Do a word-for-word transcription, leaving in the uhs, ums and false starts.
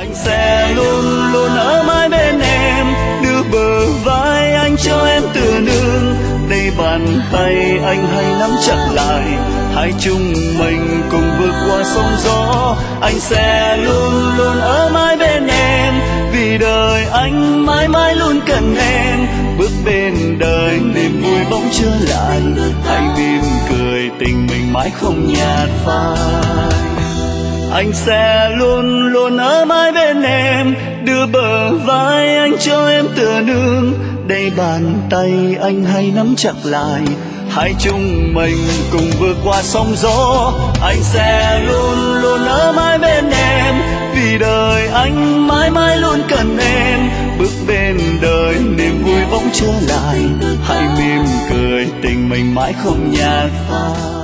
Anh sẽ luôn luôn ở mãi bên em, đưa bờ vai anh cho em tựa nương. Đây bàn tay anh hãy nắm chặt lại, hai chúng mình cùng vượt qua sóng gió. Anh sẽ luôn luôn ở mãi bên em, vì đời anh mãi mãi luôn cần em. Bước bên đời niềm vui bỗng trở lại, hãy mỉm cười tình mình mãi không nhạt phai. Anh sẽ luôn luôn ở mãi bên em, đưa bờ vai anh cho em tựa nương. Đây bàn tay anh hãy nắm chặt lại, hai chúng mình cùng vượt qua sóng gió. Anh sẽ luôn luôn ở mãi bên em, vì đời anh mãi mãi luôn cần em. Bước bên đời niềm vui bỗng trở lại, hãy mỉm cười tình mình mãi không nhạt phai.